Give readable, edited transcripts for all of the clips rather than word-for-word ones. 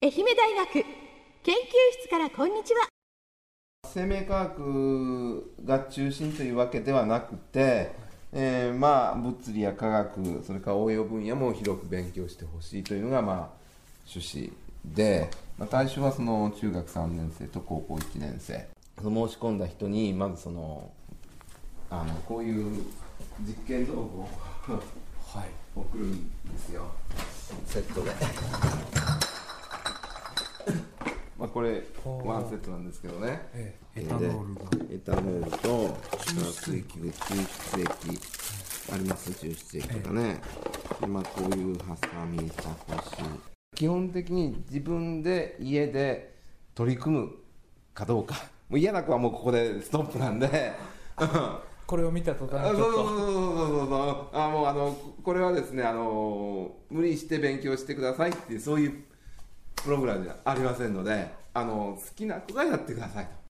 愛媛大学研究室からこんにちは。 生命科学が中心というわけではなくて、物理や科学、それから応用分野も広く勉強してほしいというのが趣旨で、対象はその中学3年生と高校1年生、その申し込んだ人にまずこういう実験道具を送るんですよ、セットで。これワンセットなんですけどね、 エタノールと水液、抽出液あります。抽出液とかね、こういうハサミ、茶こし、基本的に自分で家で取り組むかどうか、もう嫌な子はもうここでストップなんでこれを見た途端にちょっとこれはですね、無理して勉強してくださいっていう、そういうプログラムじゃありませんので、好きな子がやってくださいと。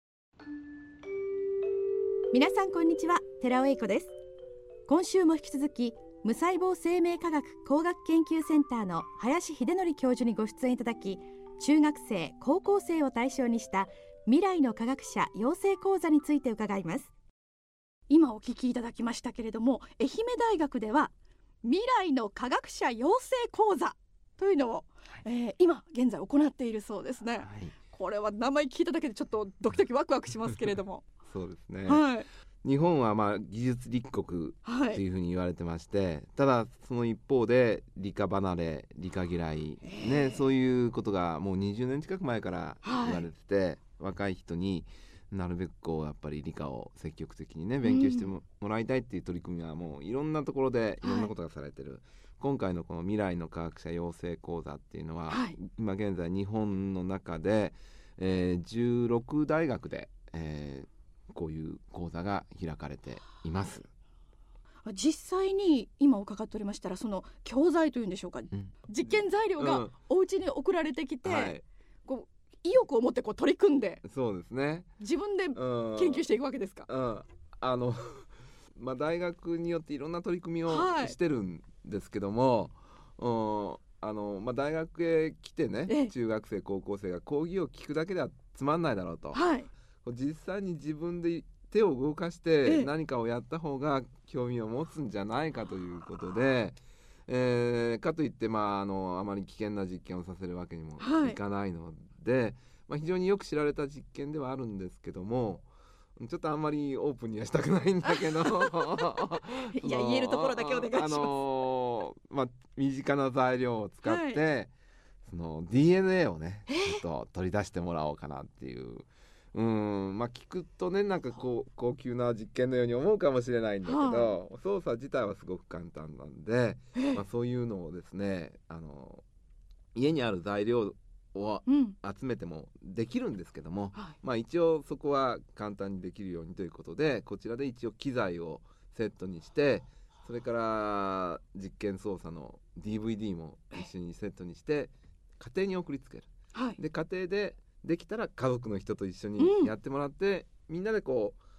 皆さんこんにちは、寺尾英子です。今週も引き続き無細胞生命科学工学研究センターの林秀則教授にご出演いただき、中学生高校生を対象にした未来の科学者養成講座について伺います。今お聞きいただきましたけれども、愛媛大学では未来の科学者養成講座というのを、今現在行っているそうですね。これは名前聞いただけでちょっとドキドキワクワクしますけれどもそうですね、 日本は技術立国というふうに言われてまして、ただその一方で理科離れ、理科嫌い、そういうことがもう20年近く前から言われてて、若い人になるべくやっぱり理科を積極的に勉強してもらいたいっていう取り組みはもういろんなところでいろんなことがされてる、今回のこの未来の科学者養成講座っていうのは、今現在日本の中で、16大学で、こういう講座が開かれています。 実際に今伺っておりましたら、その教材というんでしょうか、実験材料がお家に送られてきて、意欲を持って取り組んで、 そうですね、 自分で研究していくわけですか。 大学によっていろんな取り組みをしてるんですけども、大学へ来てね、中学生高校生が講義を聞くだけではつまんないだろうと、実際に自分で手を動かして何かをやった方が興味を持つんじゃないかということで、かといってあまり危険な実験をさせるわけにもいかないので、非常によく知られた実験ではあるんですけども、ちょっとあんまりオープンにはしたくないんだけどいや、言えるところだけお願いします。 身近な材料を使って、その DNA をねちょっと取り出してもらおうかなっていう、聞くとね、高級な実験のように思うかもしれないんだけど、操作自体はすごく簡単なんで、そういうのをですね、家にある材料を集めてもできるんですけども、一応そこは簡単にできるようにということで、こちらで一応機材をセットにして、それから実験操作の DVD も一緒にセットにして家庭に送りつける、で家庭でできたら家族の人と一緒にやってもらって、みんなで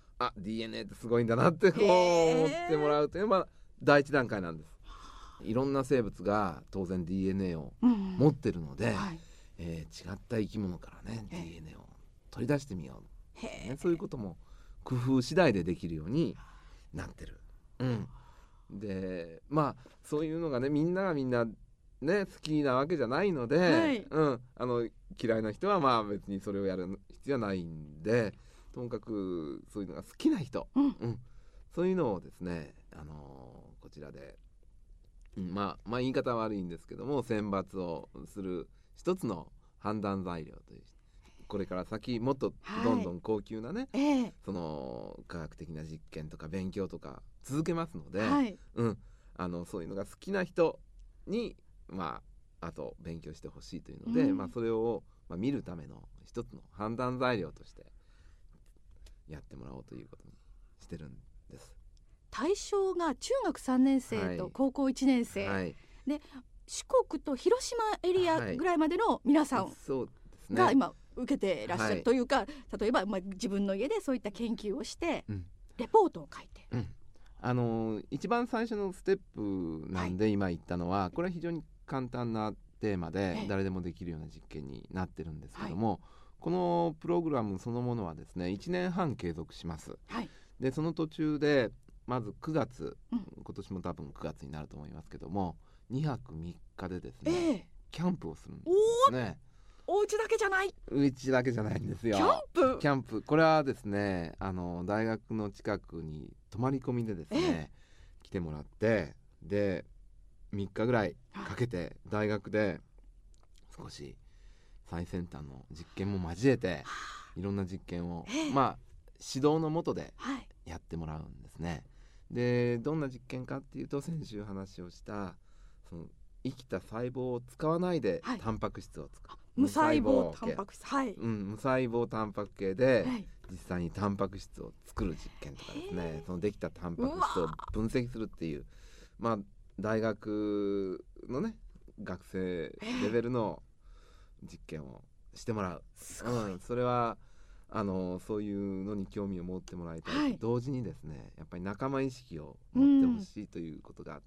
DNA ってすごいんだなって思ってもらうというのが第一段階なんです。いろんな生物が当然 DNA を持ってるので、違った生き物からね DNA を取り出してみよう、そういうことも工夫次第でできるようになってる、でそういうのがね、みんながみんなね好きなわけじゃないので、嫌いな人は別にそれをやる必要はないんで、ともかくそういうのが好きな人、そういうのをですね、こちらで、言い方は悪いんですけども、選抜をする一つの判断材料という、これから先もっとどんどん高級なね、その科学的な実験とか勉強とか続けますので、そういうのが好きな人にあと勉強してほしいというので、それを見るための一つの判断材料としてやってもらおうということにしてるんです。 対象が中学3年生と高校1年生、で四国と広島エリアぐらいまでの皆さんが今受けていらっしゃるというか、例えば自分の家でそういった研究をしてレポートを書いて、 一番最初のステップなんで、今言ったのはこれは非常に簡単なテーマで誰でもできるような実験になってるんですけども、このプログラムそのものはですね1年半継続します。でその途中でまず9月、今年も多分9月になると思いますけども2泊3日でですね、キャンプをするんですね。 お家だけじゃない。 うちだけじゃないんですよ。キャンプこれはですね大学の近くに泊まり込みでですね、来てもらってで3日ぐらいかけて大学で少し最先端の実験も交えていろんな実験を、指導の下でやってもらうんですね。でどんな実験かっていうと先週話をしたその生きた細胞を使わないでタンパク質を使う、 無細胞タンパク質、 無細胞タンパク系で実際にタンパク質を作る実験とかですね、そのできたタンパク質を分析するっていう、大学のね学生レベルの実験をしてもらう。それはそういうのに興味を持ってもらいたいと同時にですね、やっぱり仲間意識を持ってほしいということがあって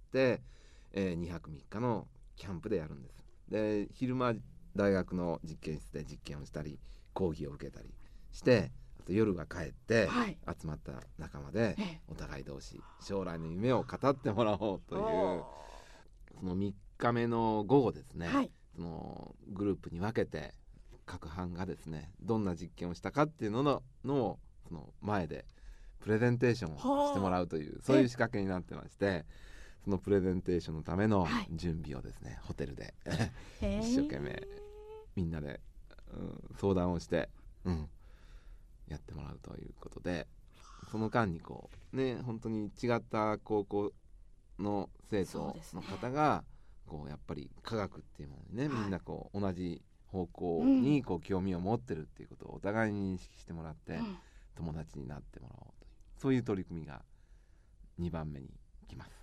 、2泊3日のキャンプでやるんです。で昼間大学の実験室で実験をしたり講義を受けたりして、あと夜は帰って集まった仲間でお互い同士将来の夢を語ってもらおうという、その3日目の午後ですね、そのグループに分けて各班がですねどんな実験をしたかっていうのをその前でプレゼンテーションをしてもらうというそういう仕掛けになってまして、そのプレゼンテーションのための準備をですね、ホテルで一生懸命みんなで、相談をして、やってもらうということで、その間にこうね本当に違った高校の生徒の方がこうやっぱり科学っていうものにね、みんなこう同じ方向にこう興味を持ってるっていうことをお互いに認識してもらって、友達になってもらおうというそういう取り組みが2番目に来ます。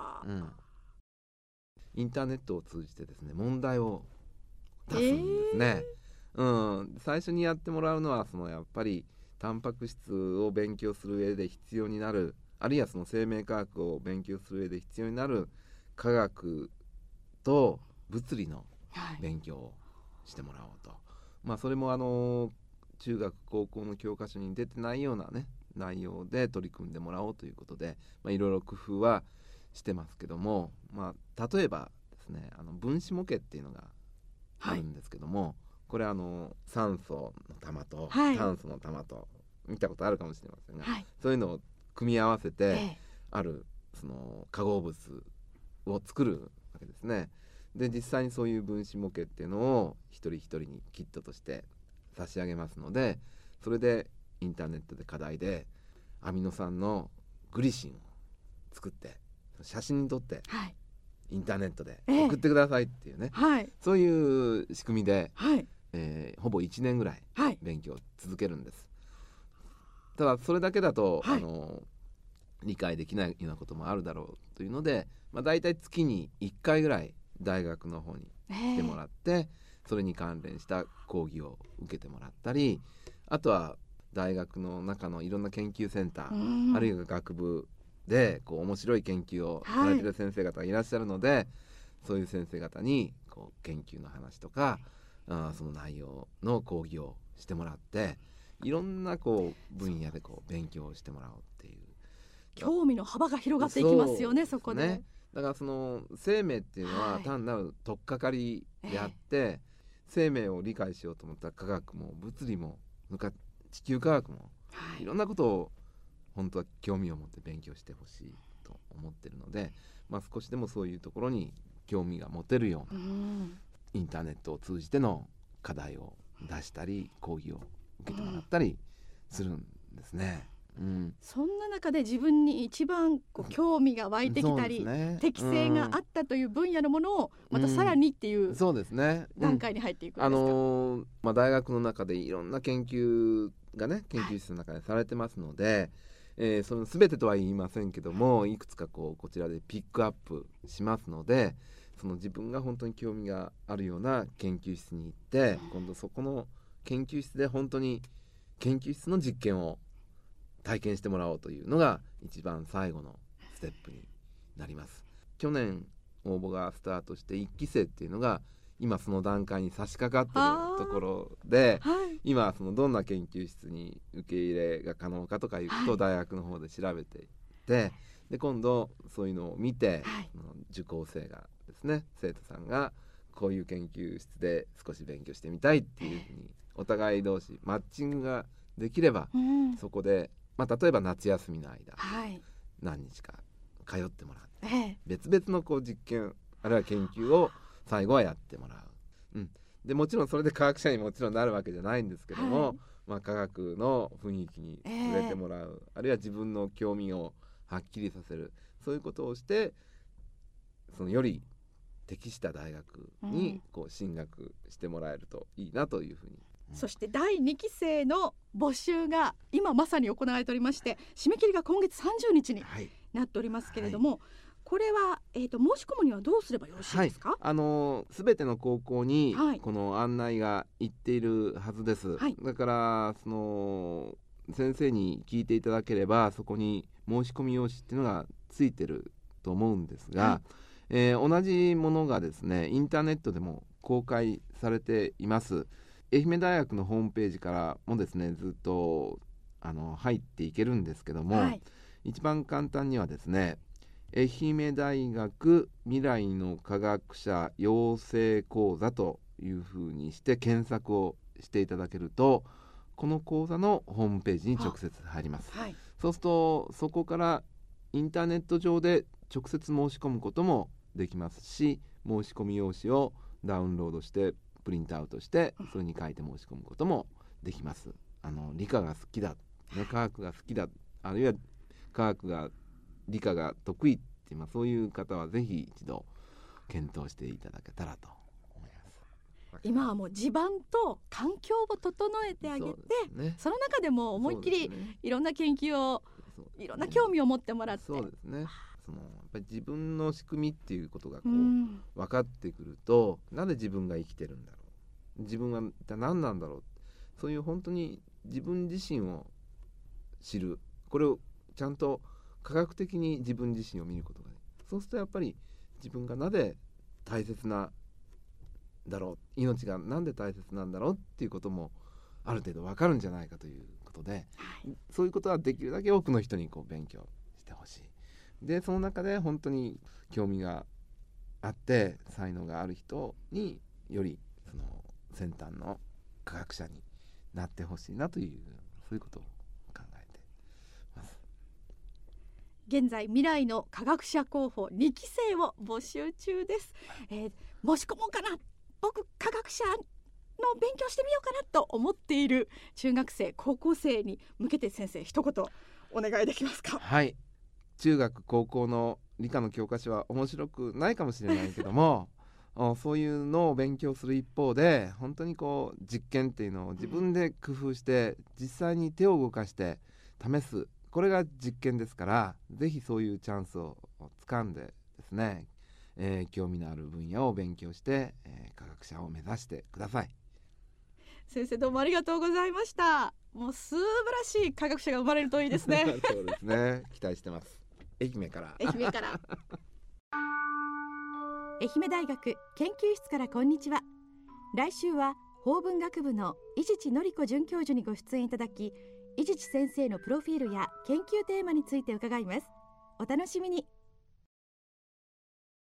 インターネットを通じてですね問題を出すんですね。最初にやってもらうのはそのやっぱりタンパク質を勉強する上で必要になる、あるいはその生命科学を勉強する上で必要になる科学と物理の勉強をしてもらおうと、それも中学高校の教科書に出てないようなね内容で取り組んでもらおうということで、いろいろ工夫はしてますけども、例えばですね分子模型っていうのがあるんですけども、これ酸素の玉と炭素の玉と、見たことあるかもしれませんが、そういうのを組み合わせて、あるその化合物を作るわけですね。で実際にそういう分子模型っていうのを一人一人にキットとして差し上げますので、それでインターネットで課題でアミノ酸のグリシンを作って写真に撮って、インターネットで送ってくださいっていうね、そういう仕組みで、ほぼ1年ぐらい勉強を続けるんです。ただそれだけだと、理解できないようなこともあるだろうというので、だいたい月に1回ぐらい大学の方に来てもらって、それに関連した講義を受けてもらったり、あとは大学の中のいろんな研究センター、あるいは学部でこう面白い研究をされてる先生方がいらっしゃるので、そういう先生方にこう研究の話とかその内容の講義をしてもらって、いろんなこう分野でこう勉強をしてもらおうっていう、 興味の幅が広がっていきますよね。そこでだからその生命っていうのは単なる取っかかりであって、生命を理解しようと思ったら科学も物理も地球科学も、いろんなことを本当は興味を持って勉強してほしいと思ってるので、少しでもそういうところに興味が持てるような、インターネットを通じての課題を出したり講義を受けてもらったりするんですね。 そんな中で自分に一番こう興味が湧いてきたり、適性があったという分野のものをまたさらにっていう段階に入っていくんですか。 大学の中でいろんな研究がね研究室の中でされてますので、その全てとは言いませんけども、いくつかこちらでピックアップしますので、その自分が本当に興味があるような研究室に行って、今度そこの研究室で本当に研究室の実験を体験してもらおうというのが一番最後のステップになります。去年応募がスタートして1期生っていうのが今その段階に差し掛かってるところで、 はい、 今そのどんな研究室に受け入れが可能かとかいうことを大学の方で調べていって、で今度そういうのを見て、受講生がですね、生徒さんがこういう研究室で少し勉強してみたいっていうふうにお互い同士マッチングができれば、そこで、例えば夏休みの間、何日か通ってもらって、別々のこう実験あるいは研究を最後はやってもらう、でもちろんそれで科学者にもちろんなるわけじゃないんですけども、科学の雰囲気に触れてもらう、あるいは自分の興味をはっきりさせる、そういうことをしてそのより適した大学にこう進学してもらえるといいなというふうに、 そして第2期生の募集が今まさに行われておりまして、締め切りが今月30日になっておりますけれども、これは、申し込むにはどうすればよろしいですか？ 全ての高校にこの案内が行っているはずです、だからその先生に聞いていただければそこに申し込み用紙っていうのがついてると思うんですが、同じものがですねインターネットでも公開されています。愛媛大学のホームページからもですねずっと入っていけるんですけども、一番簡単にはですね愛媛大学未来の科学者養成講座というふうにして検索をしていただけると、この講座のホームページに直接入ります、そうするとそこからインターネット上で直接申し込むこともできますし、申し込み用紙をダウンロードしてプリントアウトしてそれに書いて申し込むこともできます。理科が好きだ、科学が好きだ、あるいは科学が理科が得意って、そういう方はぜひ一度検討していただけたらと思います。 今はもう地盤と環境を整えてあげて、 その中でも思いっきりいろんな研究を、いろんな興味を持ってもらって、 そうですね、やっぱり自分の仕組みっていうことがこう分かってくると、なんで自分が生きてるんだろう、自分は一体何なんだろう、そういう本当に自分自身を知る、これをちゃんと科学的に自分自身を見ることができる。そうするとやっぱり自分がなぜ大切なんだろう、命がなんで大切なんだろうっていうこともある程度分かるんじゃないかということで、そういうことはできるだけ多くの人にこう勉強してほしい。でその中で本当に興味があって才能がある人によりその先端の科学者になってほしいなという、そういうことを考えてます。 現在未来の科学者候補2期生を募集中です、申し込もうかな、僕科学者の勉強してみようかなと思っている中学生高校生に向けて先生一言お願いできますか？ はい、中学高校の理科の教科書は面白くないかもしれないけどもそういうのを勉強する一方で、本当にこう実験っていうのを自分で工夫して実際に手を動かして試す、これが実験ですから、ぜひそういうチャンスを掴んでですね、興味のある分野を勉強して、科学者を目指してください。 先生どうもありがとうございました。もう素晴らしい科学者が生まれるといいですねそうですね、期待してます。愛媛から愛媛大学研究室からこんにちは。来週は法文学部の伊地知典子准教授にご出演いただき、伊地知先生のプロフィールや研究テーマについて伺います。お楽しみに。